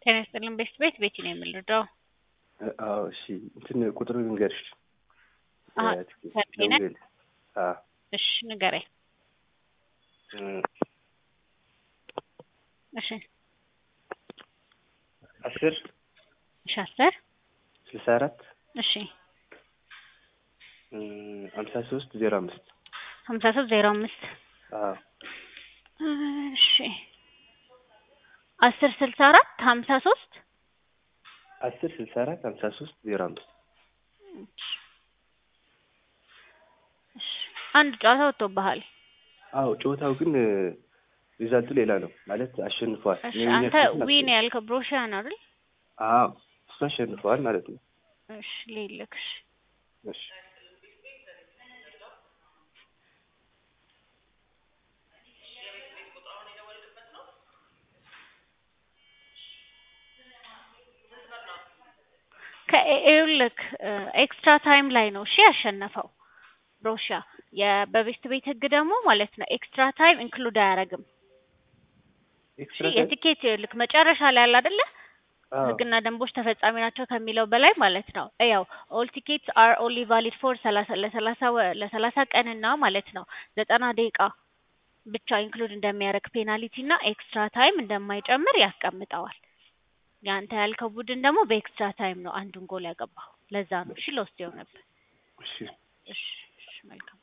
ጤና ይስጥልኝ ቤት ነው የምንረዳው። አዎ እሺ እንትን ቁጥሩን ልንገርሽ። ሰጤነ እሺ ንገረኝ። እሺ 10 እሺ 10 64 እሺ 5305 5305 አዎ እሺ 10 64 53 10 64 5305 አንድ ጨዋታ ወጥቶብሃል። አዎ ጨዋታው ግን ሪዛልቱ ሌላ ነው ማለት አሸንፏል። እሺ አንተ ዊን ያልከው ብሮሺያ ነው አይደል? አዎ እሱ አሸንፏል ማለት ነው። እሺ ሌለክሽ እሺ ከኤውልክ ኤክስትራ ታይም ላይ ነው እሺ ያሸነፈው ብሮሺያ። የበቤስት ቤት ህግ ደግሞ ማለት ነው ኤክስትራ ታይም ኢንክሉድ አያረግም። ኤክስትራ ታይም የቲኬት ልክ መጨረሻ ላይ አለ አይደለ? ህግና ደንቦች ተፈጻሚ ናቸው ከሚለው በላይ ማለት ነው። ያው ኦል ቲኬትስ አር ኦንሊ ቫሊድ ፎር 30 ቀንና ማለት ነው 90 ደቂቃ ብቻ ኢንክሉድ እንደሚያደርግ ፔናልቲ እና ኤክስትራ ታይም እንደማይጨምር ያስቀምጠዋል። ያንተ ያልከው ቡድን ደግሞ በኤክስትራ ታይም ነው አንዱን ጎል ያገባው። ለዛ ነው እሺ ሎስት የሆነበት። እሺ እሺ መልካም